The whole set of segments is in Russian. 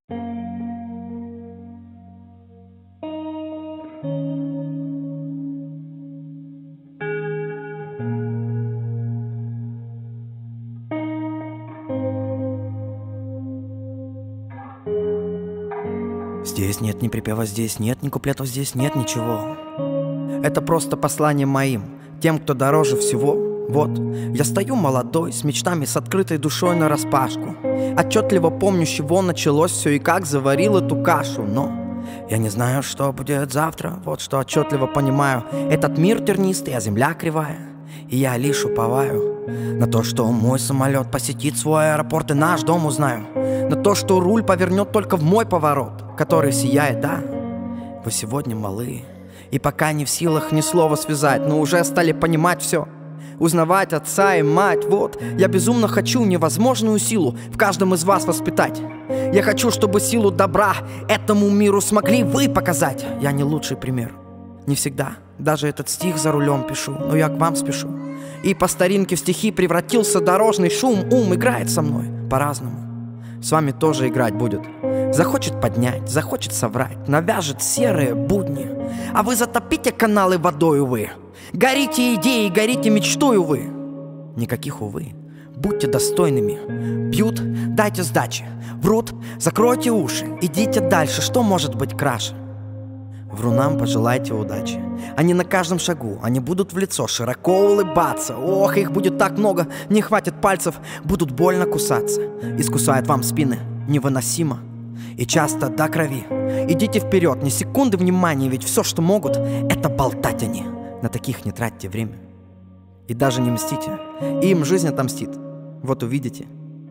Здесь нет ни припева, здесь нет ни куплетов, здесь нет ничего. Это просто послание моим, тем, кто дороже всего. Вот, я стою молодой, с мечтами, с открытой душой нараспашку. Отчетливо помню, с чего началось все и как заварил эту кашу. Но я не знаю, что будет завтра. Вот что отчетливо понимаю: этот мир тернистый, а земля кривая. И я лишь уповаю на то, что мой самолет посетит свой аэропорт и наш дом узнаю. На то, что руль повернет только в мой поворот, который сияет, да. Вы сегодня малы, и пока не в силах ни слова связать, но уже стали понимать все, узнавать отца и мать. Вот, я безумно хочу невозможную силу в каждом из вас воспитать. Я хочу, чтобы силу добра этому миру смогли вы показать. Я не лучший пример, не всегда. Даже этот стих за рулем пишу, но я к вам спешу. И по старинке в стихи превратился дорожный шум. Ум играет со мной по-разному, с вами тоже играть будет. Захочет поднять, захочет соврать, навяжет серые будни. А вы затопите каналы водой, увы. Горите идеей, горите мечтой, увы. Никаких увы, будьте достойными. Бьют, дайте сдачи. Врут, закройте уши. Идите дальше, что может быть краше? Врунам пожелайте удачи. Они на каждом шагу, они будут в лицо широко улыбаться. Ох, их будет так много, не хватит пальцев. Будут больно кусаться, искусают вам спины невыносимо и часто до крови. Идите вперед, ни секунды внимания, ведь все, что могут, это болтать они. На таких не тратьте время и даже не мстите, им жизнь отомстит. Вот увидите,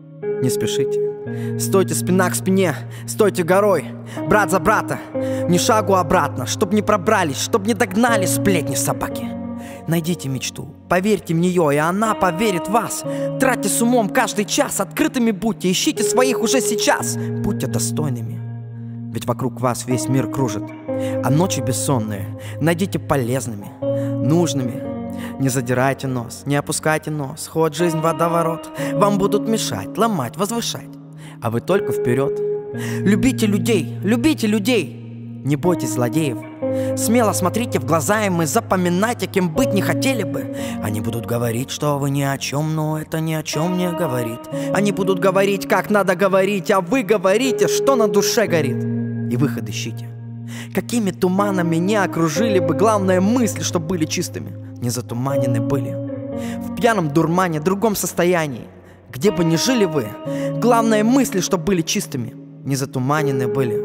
не спешите. Стойте спина к спине, стойте горой, брат за брата, ни шагу обратно, чтоб не пробрались, чтоб не догнали сплетни собаки. Найдите мечту, поверьте в нее, и она поверит в вас. Тратьте с умом каждый час, открытыми будьте, ищите своих уже сейчас. Будьте достойными, ведь вокруг вас весь мир кружит. А ночи бессонные найдите полезными, нужными. Не задирайте нос, не опускайте нос, хоть жизнь водоворот. Вам будут мешать, ломать, возвышать, а вы только вперед. Любите людей, любите людей, не бойтесь злодеев. Смело смотрите в глаза им и запоминайте, кем быть не хотели бы. Они будут говорить, что вы ни о чем, но это ни о чем не говорит. Они будут говорить, как надо говорить, а вы говорите, что на душе горит. И выход ищите. Какими туманами не окружили бы, главное мысли, что были чистыми, не затуманены были. В пьяном дурмане, другом состоянии, где бы ни жили вы, главное мысли, что были чистыми, не затуманены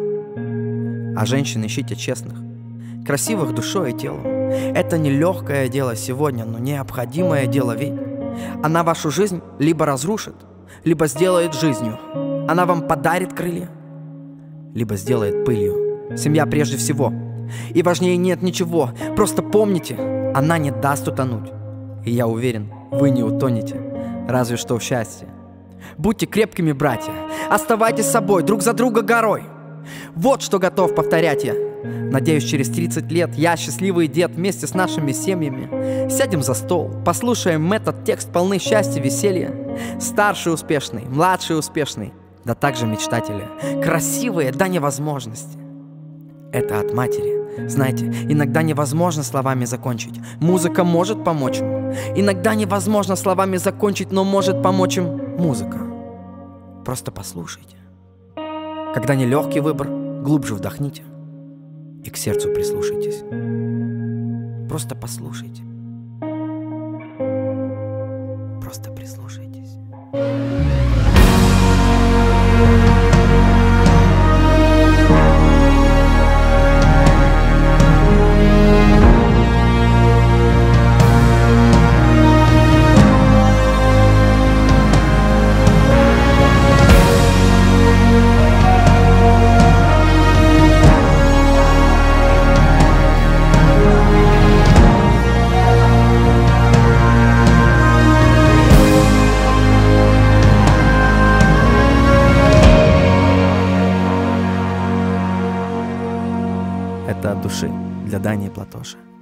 были. А женщин ищите честных, красивых душой и телом. Это не легкое дело сегодня, но необходимое дело, ведь она вашу жизнь либо разрушит, либо сделает жизнью. Она вам подарит крылья, либо сделает пылью. Семья прежде всего, и важнее нет ничего. Просто помните, она не даст утонуть. И я уверен, вы не утонете, разве что в счастье. Будьте крепкими, братья, оставайтесь собой, друг за друга горой. Вот что готов повторять я. Надеюсь, через 30 лет я, счастливый дед, вместе с нашими семьями сядем за стол, послушаем этот текст, полный счастья, веселья. Старший успешный, младший успешный, да также мечтатели, красивые до невозможности. Это от матери. Знаете, иногда невозможно словами закончить. Музыка может помочь им. Иногда невозможно словами закончить, но может помочь им музыка. Просто послушайте. Когда нелегкий выбор, глубже вдохните и к сердцу прислушайтесь. Просто послушайте. Просто прислушайтесь. Это от души для Дани Платоша.